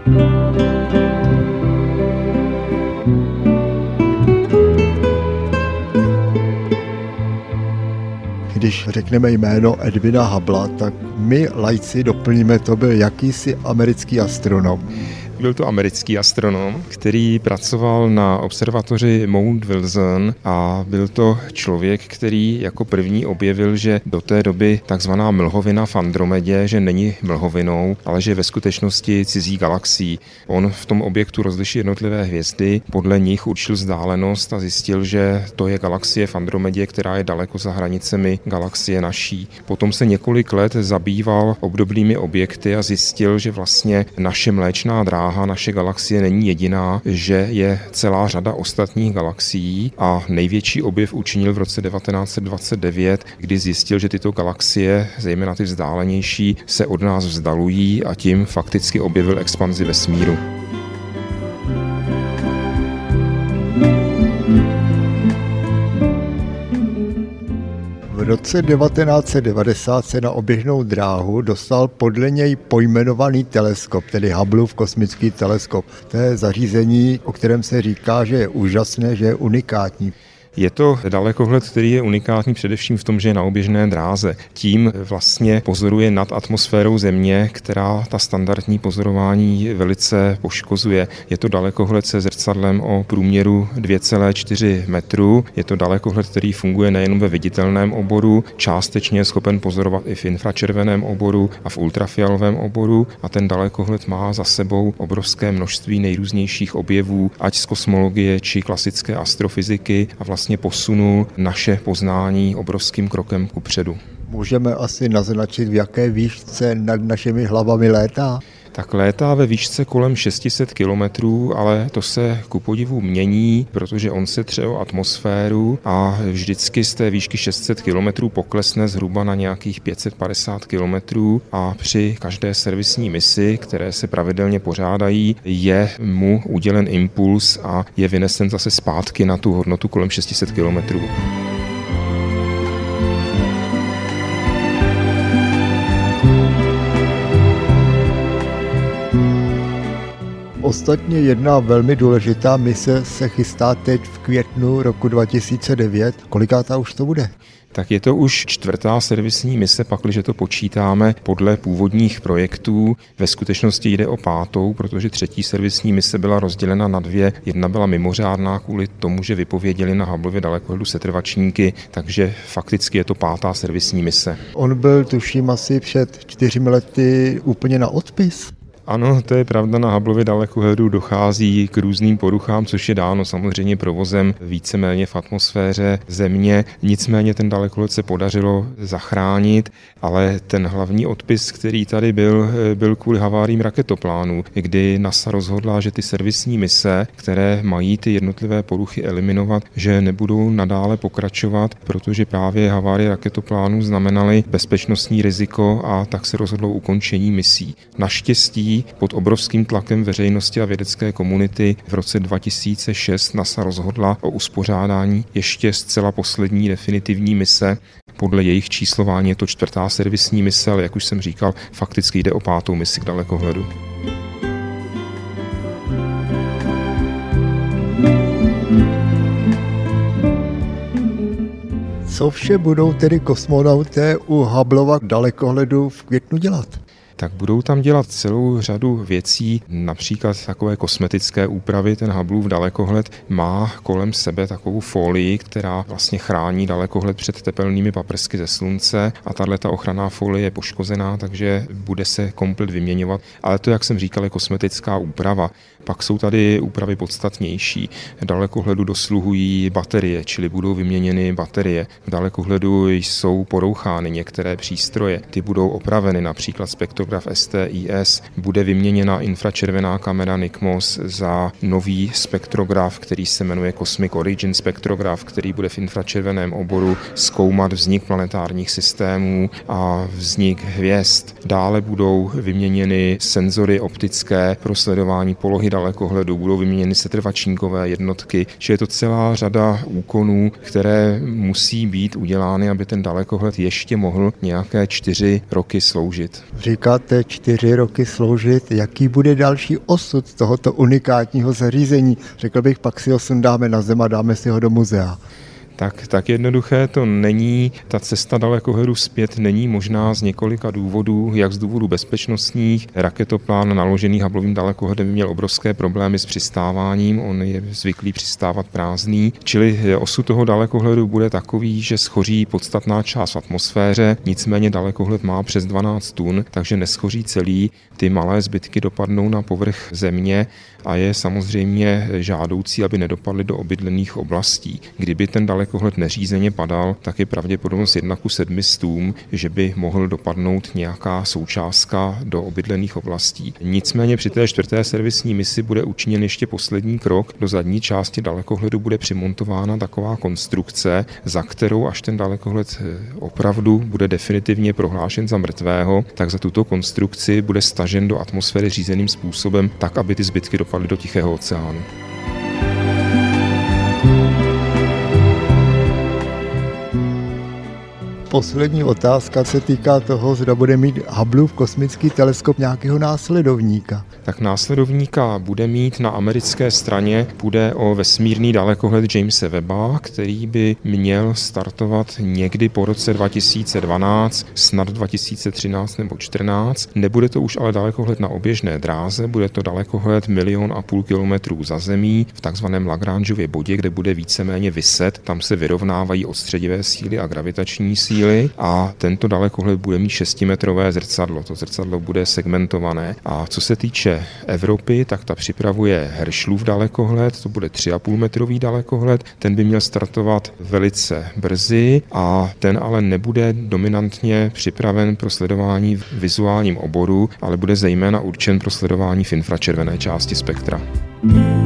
Když řekneme jméno Edwina Hubbla, tak my laici doplníme, to byl jakýsi americký astronom. Byl to americký astronom, který pracoval na observatoři Mount Wilson a byl to člověk, který jako první objevil, že do té doby takzvaná mlhovina v Andromedě, že není mlhovinou, ale že ve skutečnosti cizí galaxií. On v tom objektu rozlišil jednotlivé hvězdy, podle nich určil vzdálenost a zjistil, že to je galaxie v Andromedě, která je daleko za hranicemi galaxie naší. Potom se několik let zabýval obdobnými objekty a zjistil, že vlastně naše Mléčná dráha, naše galaxie není jediná, že je celá řada ostatních galaxií a největší objev učinil v roce 1929, kdy zjistil, že tyto galaxie, zejména ty vzdálenější, se od nás vzdalují a tím fakticky objevil expanzi vesmíru. V roce 1990 se na oběžnou dráhu dostal podle něj pojmenovaný teleskop, tedy Hubbleův kosmický teleskop. To je zařízení, o kterém se říká, že je úžasné, že je unikátní. Je to dalekohled, který je unikátní především v tom, že je na oběžné dráze. Tím vlastně pozoruje nad atmosférou Země, která ta standardní pozorování velice poškozuje. Je to dalekohled se zrcadlem o průměru 2,4 metru. Je to dalekohled, který funguje nejen ve viditelném oboru, částečně je schopen pozorovat i v infračerveném oboru a v ultrafialovém oboru a ten dalekohled má za sebou obrovské množství nejrůznějších objevů, ať z kosmologie či klasické astrofyziky a vlastně posunul naše poznání obrovským krokem kupředu. Můžeme asi naznačit, v jaké výšce nad našimi hlavami létá? Tak létá ve výšce kolem 600 kilometrů, ale to se ku podivu mění, protože on se tře o atmosféru a vždycky z té výšky 600 kilometrů poklesne zhruba na nějakých 550 kilometrů a při každé servisní misi, které se pravidelně pořádají, je mu udělen impuls a je vynesen zase zpátky na tu hodnotu kolem 600 kilometrů. Ostatně jedna velmi důležitá mise se chystá teď v květnu roku 2009. Kolikátá už to bude? Tak je to už 4. servisní mise, pakliže to počítáme podle původních projektů. Ve skutečnosti jde o 5., protože 3. servisní mise byla rozdělena na 2. Jedna byla mimořádná kvůli tomu, že vypověděli na Hubbleově dalekohledu setrvačníky, takže fakticky je to 5. servisní mise. On byl, tuším, asi před 4 lety úplně na odpis. Ano, to je pravda, na Hubbleově dalekohledu dochází k různým poruchám, což je dáno samozřejmě provozem víceméně v atmosféře Země. Nicméně ten dalekohled se podařilo zachránit, ale ten hlavní odpis, který tady byl kvůli haváriím raketoplánů, kdy NASA rozhodla, že ty servisní mise, které mají ty jednotlivé poruchy eliminovat, že nebudou nadále pokračovat, protože právě havárie raketoplánů znamenaly bezpečnostní riziko a tak se rozhodlo ukončení misí. Naštěstí pod obrovským tlakem veřejnosti a vědecké komunity v roce 2006 NASA rozhodla o uspořádání ještě zcela poslední definitivní mise. Podle jejich číslování je to 4. servisní mise, ale jak už jsem říkal, fakticky jde o 5. misi k dalekohledu. Co vše budou tedy kosmonauté u Hubbleova dalekohledu v květnu dělat? Tak budou tam dělat celou řadu věcí, například takové kosmetické úpravy. Ten Hubbleův dalekohled má kolem sebe takovou folii, která vlastně chrání dalekohled před tepelnými paprsky ze slunce a tato ochranná folie je poškozená, takže bude se komplet vyměňovat. Ale to, jak jsem říkal, je kosmetická úprava. Pak jsou tady úpravy podstatnější. V dalekohledu dosluhují baterie, čili budou vyměněny baterie. V dalekohledu jsou porouchány některé přístroje. Ty budou opraveny, například spektrograf STIS. Bude vyměněna infračervená kamera NICMOS za nový spektrograf, který se jmenuje Cosmic Origin spektrograf, který bude v infračerveném oboru zkoumat vznik planetárních systémů a vznik hvězd. Dále budou vyměněny senzory optické pro sledování polohy dalekohledu, budou vyměněny setrvačníkové jednotky, že je to celá řada úkonů, které musí být udělány, aby ten dalekohled ještě mohl nějaké 4 roky sloužit. Říká necháte 4 roky sloužit, jaký bude další osud tohoto unikátního zařízení? Řekl bych, pak si ho sundáme na zem a dáme si ho do muzea. Tak jednoduché to není. Ta cesta dalekohledu zpět není možná z několika důvodů, jak z důvodů bezpečnostních. Raketoplán naložený Hubbleovým dalekohledem měl obrovské problémy s přistáváním, on je zvyklý přistávat prázdný. Čili osud toho dalekohledu bude takový, že schoří podstatná část v atmosféře, nicméně dalekohled má přes 12 tun, takže neschoří celý. Ty malé zbytky dopadnou na povrch země a je samozřejmě žádoucí, aby nedopadly do obydlených oblastí. Kdyby ten dalekohled neřízeně padal, tak je pravděpodobnost 1:700, že by mohl dopadnout nějaká součástka do obydlených oblastí. Nicméně při té 4. servisní misi bude učiněn ještě poslední krok. Do zadní části dalekohledu bude přimontována taková konstrukce, za kterou až ten dalekohled opravdu bude definitivně prohlášen za mrtvého, tak za tuto konstrukci bude stažen do atmosféry řízeným způsobem, tak aby ty zbytky dopadly do Tichého oceánu. Poslední otázka se týká toho, zda bude mít Hubbleův kosmický teleskop nějakého následovníka. Tak následovníka bude mít na americké straně, půjde o vesmírný dalekohled Jamese Webba, který by měl startovat někdy po roce 2012, snad 2013 nebo 2014. Nebude to už ale dalekohled na oběžné dráze, bude to dalekohled 1,5 milionu kilometrů za zemí v takzvaném Lagrangeově bodě, kde bude víceméně viset. Tam se vyrovnávají odstředivé síly a gravitační síly. A tento dalekohled bude mít 6metrové zrcadlo. To zrcadlo bude segmentované. A co se týče Evropy, tak ta připravuje Herschelův dalekohled, to bude 3,5 metrový dalekohled. Ten by měl startovat velice brzy a ten ale nebude dominantně připraven pro sledování v vizuálním oboru, ale bude zejména určen pro sledování v infračervené části spektra.